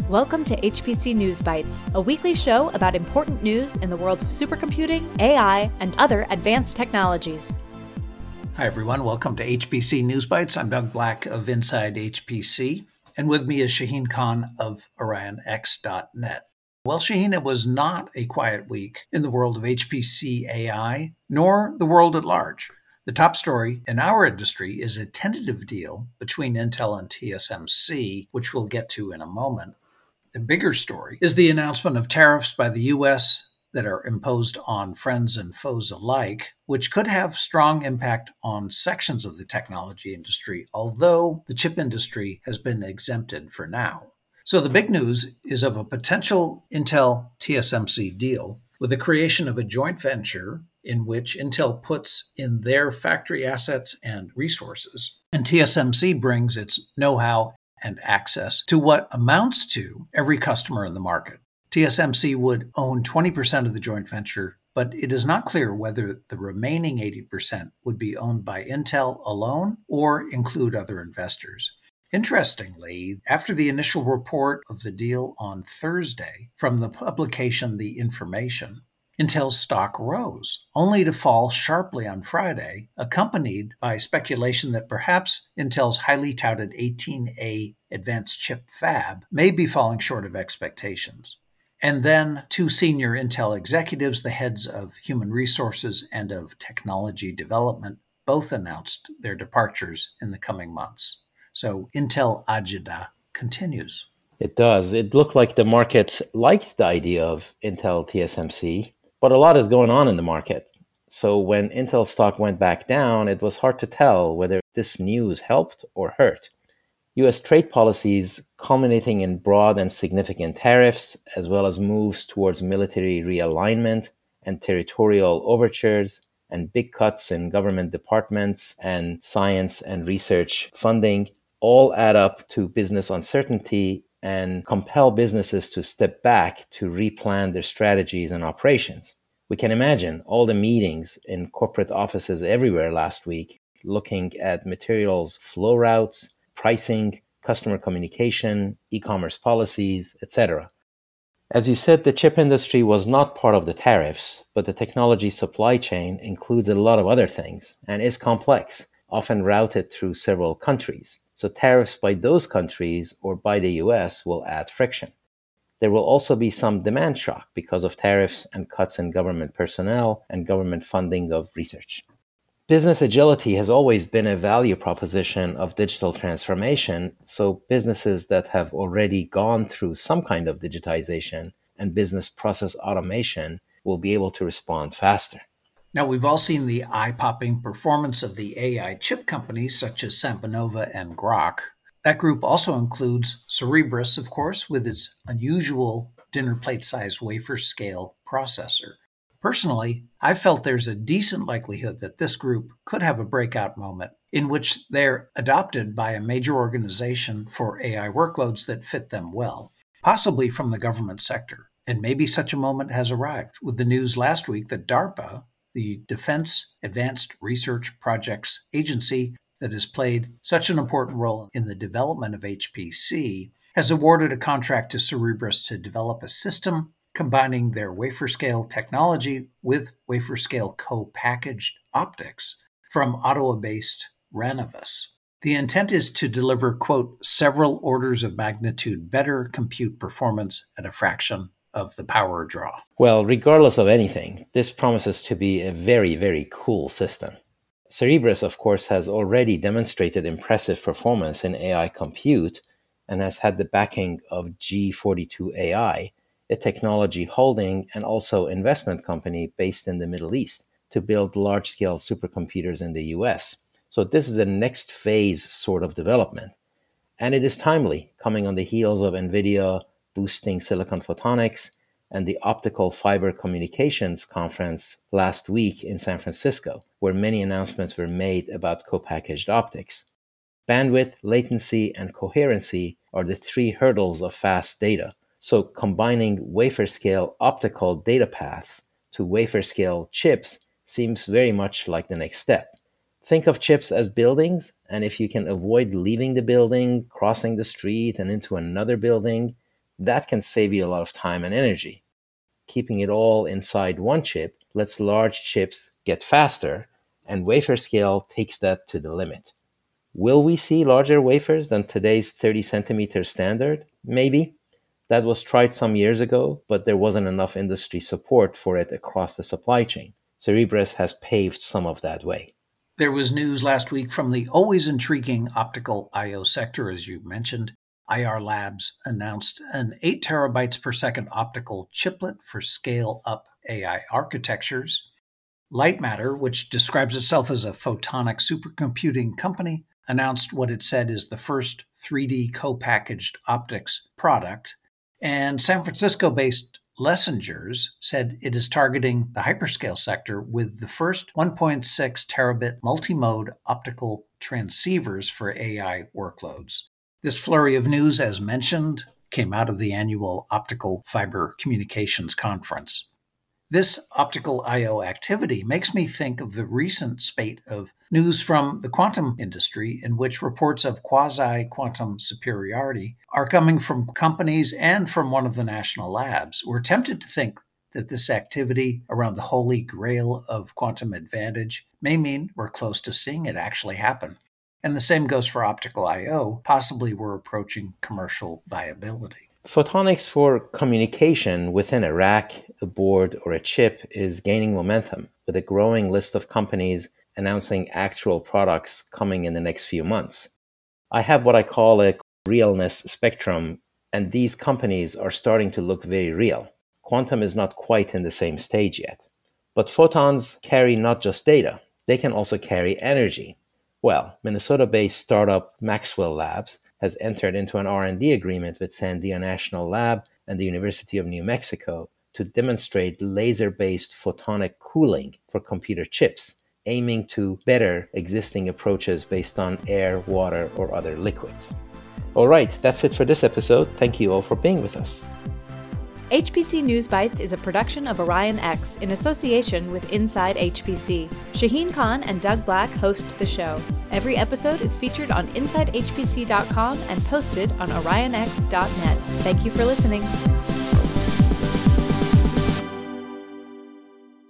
Welcome to HPC News Bites, a weekly show about important news in the world of supercomputing, AI, and other advanced technologies. Hi, everyone. Welcome to HPC News Bites. I'm Doug Black of Inside HPC, and with me is Shaheen Khan of OrionX.net. Well, Shaheen, it was not a quiet week in the world of HPC AI, nor the world at large. The top story in our industry is a tentative deal between Intel and TSMC, which we'll get to in a moment. The bigger story is the announcement of tariffs by the U.S. that are imposed on friends and foes alike, which could have strong impact on sections of the technology industry, although the chip industry has been exempted for now. So the big news is of a potential Intel-TSMC deal with the creation of a joint venture in which Intel puts in their factory assets and resources, and TSMC brings its know-how and access to what amounts to every customer in the market. TSMC would own 20% of the joint venture, but it is not clear whether the remaining 80% would be owned by Intel alone or include other investors. Interestingly, after the initial report of the deal on Thursday from the publication The Information, Intel's stock rose, only to fall sharply on Friday, accompanied by speculation that perhaps Intel's highly touted 18A advanced chip fab may be falling short of expectations. And then two senior Intel executives, the heads of human resources and of technology development, both announced their departures in the coming months. So Intel agita continues. It does. It looked like the markets liked the idea of Intel TSMC, but a lot is going on in the market. So when Intel stock went back down, it was hard to tell whether this news helped or hurt. U.S. trade policies culminating in broad and significant tariffs, as well as moves towards military realignment and territorial overtures, and big cuts in government departments and science and research funding, all add up to business uncertainty and compel businesses to step back to replan their strategies and operations. We can imagine all the meetings in corporate offices everywhere last week looking at materials flow routes, pricing, customer communication, e-commerce policies, etc. As you said, the chip industry was not part of the tariffs, but the technology supply chain includes a lot of other things and is complex, often routed through several countries. So tariffs by those countries or by the US will add friction. There will also be some demand shock because of tariffs and cuts in government personnel and government funding of research. Business agility has always been a value proposition of digital transformation, so businesses that have already gone through some kind of digitization and business process automation will be able to respond faster. Now, we've all seen the eye-popping performance of the AI chip companies such as Sampanova and Groq. That group also includes Cerebras, of course, with its unusual dinner plate-sized wafer-scale processor. Personally, I felt there's a decent likelihood that this group could have a breakout moment in which they're adopted by a major organization for AI workloads that fit them well, possibly from the government sector. And maybe such a moment has arrived with the news last week that DARPA, the Defense Advanced Research Projects Agency that has played such an important role in the development of HPC, has awarded a contract to Cerebras to develop a system combining their wafer-scale technology with wafer-scale co-packaged optics from Ottawa-based Ranovus. The intent is to deliver, quote, several orders of magnitude better compute performance at a fraction of the power draw. Well, regardless of anything, this promises to be a very, very cool system. Cerebras, of course, has already demonstrated impressive performance in AI compute and has had the backing of G42 AI, a technology holding and also investment company based in the Middle East, to build large-scale supercomputers in the US. So this is a next phase sort of development. And it is timely, coming on the heels of NVIDIA boosting silicon photonics and the Optical Fiber Communications Conference last week in San Francisco, where many announcements were made about co-packaged optics. Bandwidth, latency, and coherency are the three hurdles of fast data. So combining wafer-scale optical data paths to wafer-scale chips seems very much like the next step. Think of chips as buildings, and if you can avoid leaving the building, crossing the street, and into another building, That can save you a lot of time and energy. Keeping it all inside one chip lets large chips get faster, and wafer scale takes that to the limit. Will we see larger wafers than today's 30 centimeter standard? Maybe. That was tried some years ago, but there wasn't enough industry support for it across the supply chain. Cerebras has paved some of that way. There was news last week from the always intriguing optical I/O sector, as you mentioned. IR Labs announced an 8 terabytes per second optical chiplet for scale-up AI architectures. Lightmatter, which describes itself as a photonic supercomputing company, announced what it said is the first 3D co-packaged optics product. And San Francisco-based Lessengers said it is targeting the hyperscale sector with the first 1.6 terabit multimode optical transceivers for AI workloads. This flurry of news, as mentioned, came out of the annual Optical Fiber Communications Conference. This optical I/O activity makes me think of the recent spate of news from the quantum industry in which reports of quasi-quantum superiority are coming from companies and from one of the national labs. We're tempted to think that this activity around the holy grail of quantum advantage may mean we're close to seeing it actually happen. And the same goes for optical I/O. Possibly we're approaching commercial viability. Photonics for communication within a rack, a board, or a chip is gaining momentum, with a growing list of companies announcing actual products coming in the next few months. I have what I call a realness spectrum, and these companies are starting to look very real. Quantum is not quite in the same stage yet. But photons carry not just data, they can also carry energy. Well, Minnesota-based startup Maxwell Labs has entered into an R&D agreement with Sandia National Lab and the University of New Mexico to demonstrate laser-based photonic cooling for computer chips, aiming to better existing approaches based on air, water, or other liquids. All right, that's it for this episode. Thank you all for being with us. HPC News Bites is a production of Orion X in association with Inside HPC. Shaheen Khan and Doug Black host the show. Every episode is featured on InsideHPC.com and posted on OrionX.net. Thank you for listening.